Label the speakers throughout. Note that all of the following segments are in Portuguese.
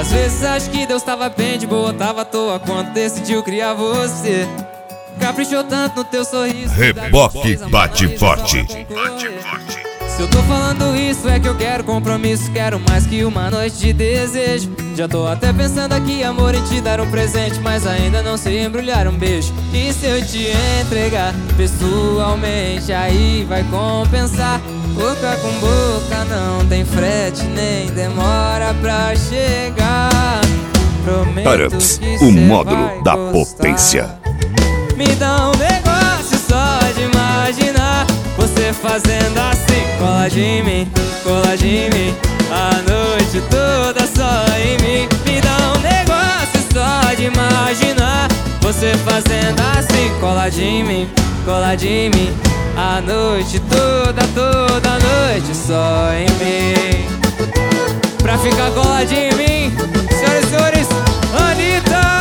Speaker 1: Às vezes acho que Deus tava bem de boa, tava à toa quando decidiu criar você. Caprichou tanto no teu sorriso.
Speaker 2: Reboque bate forte.
Speaker 1: Se eu tô falando isso é que eu quero compromisso. Quero mais que uma noite de desejo. Já tô até pensando aqui, amor, em te dar um presente, mas ainda não sei embrulhar um beijo. E se eu te entregar pessoalmente, aí vai compensar. Boca com boca não tem frete, nem demora pra chegar. Prometo que
Speaker 2: o
Speaker 1: cê
Speaker 2: módulo
Speaker 1: vai
Speaker 2: da
Speaker 1: gostar.
Speaker 2: potência.
Speaker 1: Me dá um negócio só de imaginar você fazendo assim. Cola de mim, a noite toda só em mim. Me dá um negócio só de imaginar você fazendo assim. Cola de mim, a noite toda noite só em mim. Pra ficar coladinho em mim, senhoras e senhores, Anitta!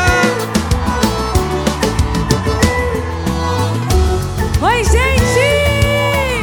Speaker 3: Oi, gente!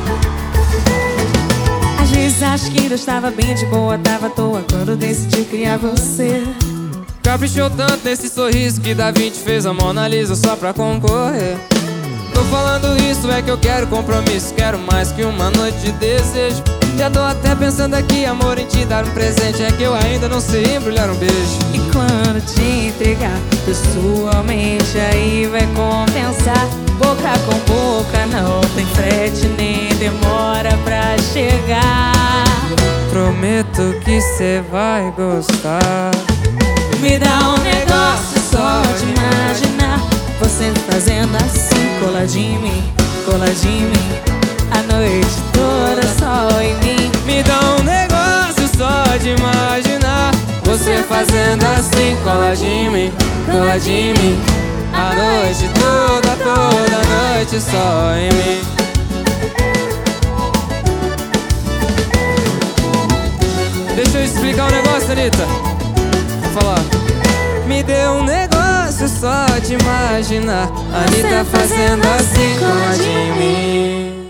Speaker 3: Às vezes acho que Deus tava bem de boa, tava à toa quando decidiu criar você.
Speaker 1: Caprichou tanto nesse sorriso que Da Vinci fez a Mona Lisa só pra concorrer. Tô falando isso é que eu quero compromisso. Quero mais que uma noite de desejo. Já tô até pensando aqui, amor, em te dar um presente. É que eu ainda não sei embrulhar um beijo.
Speaker 3: E quando te entregar pessoalmente, aí vai compensar. Boca com boca não tem frete, nem demora pra chegar.
Speaker 1: Prometo que cê vai gostar.
Speaker 3: Me dá um negócio só de imaginar você fazendo assim. Coladinho em mim, a noite toda só em mim.
Speaker 1: Me dá um negócio só de imaginar você fazendo assim. Coladinho em mim, a noite toda noite só em mim. Deixa eu explicar um negócio, Anitta. Vou falar. Me deu um negócio só de imaginar Anitta fazendo assim, coladinho em mim.